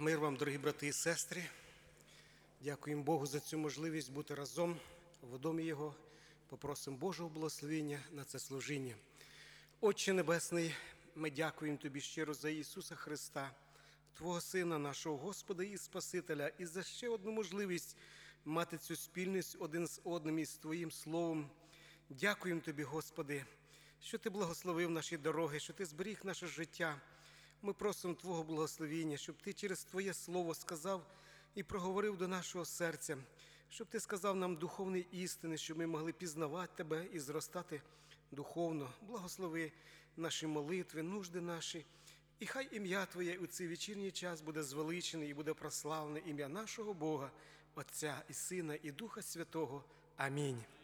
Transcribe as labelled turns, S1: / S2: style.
S1: Мир вам, дорогі брати і сестри. Дякуємо Богу за цю можливість бути разом в домі Його. Попросимо Божого благословення на це служіння. Отче Небесний, ми дякуємо Тобі щиро за Ісуса Христа, Твого Сина, нашого Господа і Спасителя, і за ще одну можливість мати цю спільність один з одним і з Твоїм Словом. Дякуємо Тобі, Господи, що Ти благословив наші дороги, що Ти зберіг наше життя. Ми просимо Твого благословення, щоб Ти через Твоє Слово сказав і проговорив до нашого серця, щоб Ти сказав нам духовні істини, щоб ми могли пізнавати Тебе і зростати духовно. Благослови наші молитви, нужди наші. І хай ім'я Твоє у цей вечірній час буде звеличене і буде прославлене ім'я нашого Бога, Отця і Сина і Духа Святого. Амінь.